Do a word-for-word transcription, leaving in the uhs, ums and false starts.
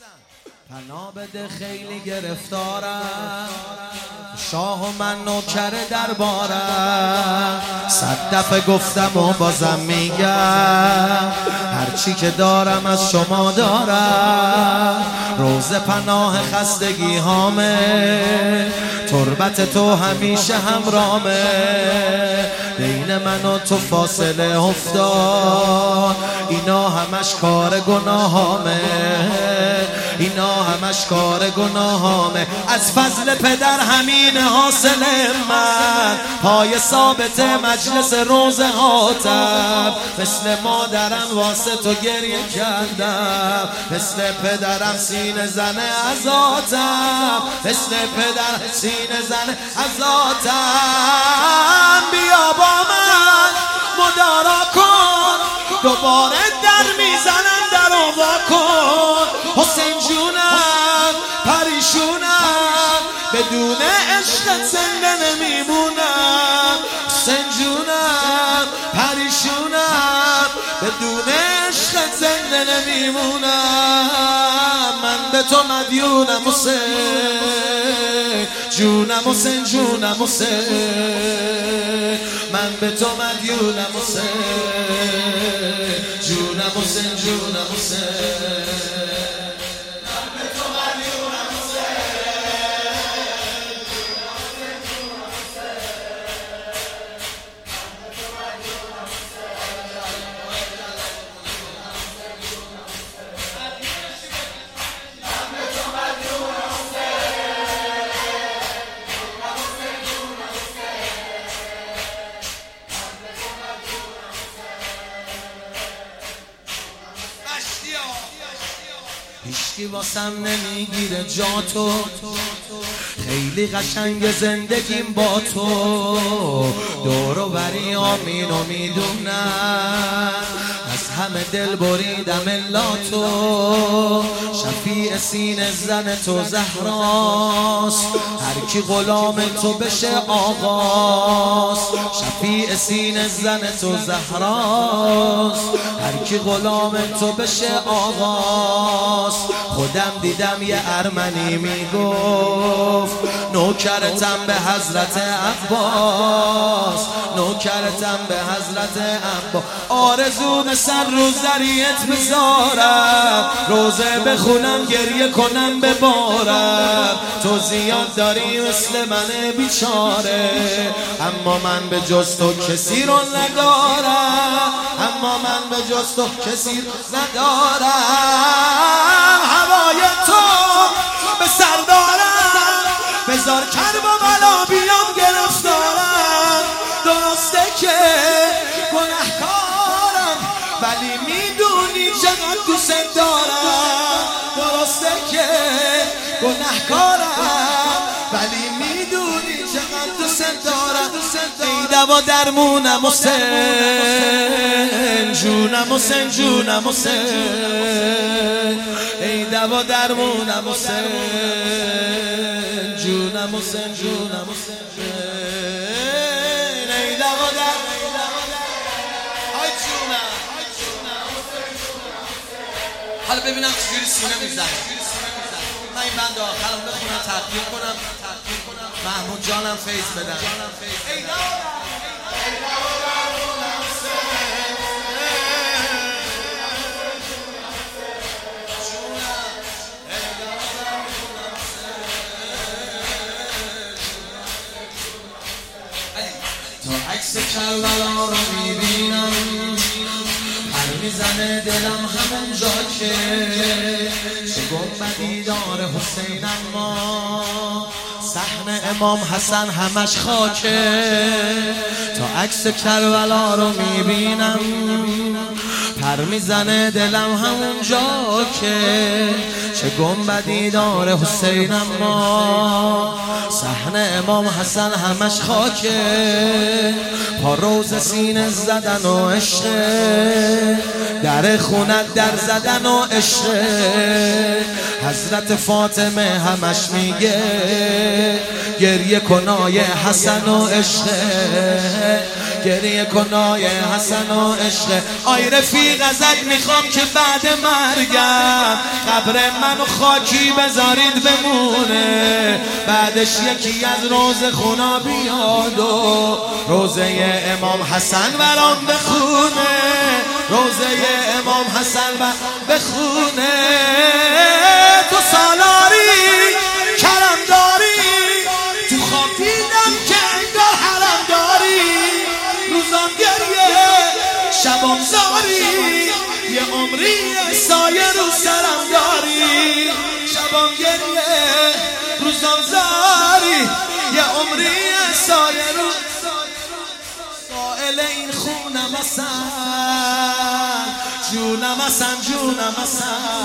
پناه بده خیلی گرفتارم، شاه و من نوکر دربارم. صد دفعه گفتم و بازم میگم، هرچی که دارم از شما دارم. روز پناه خستگی هامه، تربت تو همیشه همرامه. بین من و تو فاصله افتاد، اینا همش کار گناهامه، اینا همش کار گناهامه. از فضل پدر همین حاصل من، پای ثابت مجلس روز هاتم. مثل مادرم واسه تو گریه کردم، مثل پدرم سینه زنه ازاتم، مثل پدر سینه زنه ازاتم. بیا با من مدارا کن، دوباره در میزنم در آوا کن. حسین جونم پریشونم، بدون عشقت زنده نمیمونم. حسین جونم پریشونم، بدون عشقت زنده نمیمونم. من به تو مدیونم حسین جونم، حسین جونم حسین. من به تو مدیونم حسین جونم، حسین جونم حسین. هیچکی واسم نمیگیره جا تو، خیلی قشنگ زندگیم با تو. دور و بری آمینو میدونم، از همه دل بریدم الا تو. شفیع سینه زن تو زهراست، هر کی غلام تو بشه آقاست. شفیع سینه زن تو زهراست، هر کی غلام تو بشه آقاست. خودم دیدم یه ارمنی میگفت، نوکرتم به حضرت عباس، نوکرتم به حضرت عباس. آرزو به سر رو ذریعت بذارم، روزه بخونم گریه کنم ببارم. تو زیاد داری مثل من بیچاره، اما من به جز تو کسی رو ندارم، اما من به جز تو کسی رو ندارم. هوای تو به سر دارم، بذار کرب و بلا بیام گرفتارم. درسته که گناهکارم، ولی میدونی چقدر دوست دارم. درسته که گناهکارم، ولی میدونی چقدر دوست دارم. ای دوا درمونم حسین جونم، حسین جونم حسین. ای دوا درمونم حسین جونم، حسین جونم حسین. ای دوا درمونم های جونم. حالا ببینم چجوری سینه میزنم. من این بند آخرم بخونم تقدیم کنم، محمود جانم فیض بدم. ای دوا عکس کربلا رو میبینم، پر میزنه دلم همونجا که چه گنبدی داره حسین، اما صحن امام حسن همش خاکه. تا عکس کربلا رو میبینم، پر میزنه دلم همونجا که چه گنبدی داره حسین، اما صحن امام حسن همش خاکه. پا روز سینه زدن و عشق، در خونت در زدن و عشق. حضرت فاطمه همش میگه گریه کنای حسن و عشق، گریه کنای حسن و عشق. آی رفیق ازت میخوام که بعد مرگم قبر منو خاکی بذارید بمونه، بعدش یکی از روزه خونا بیاد و روزه امام حسن برام بخونه، روزه امام حسن برام بخونه. تو سالاری کرم داری، تو خواب دیدم که انگار حرم داری، روزام گریه شبام زاری، یه عمری سایه رو سرم داری، شبام گریه روزام زاری، یه عمری سایه رو سائل این خونم حسن، جونم حسن، جونم حسن.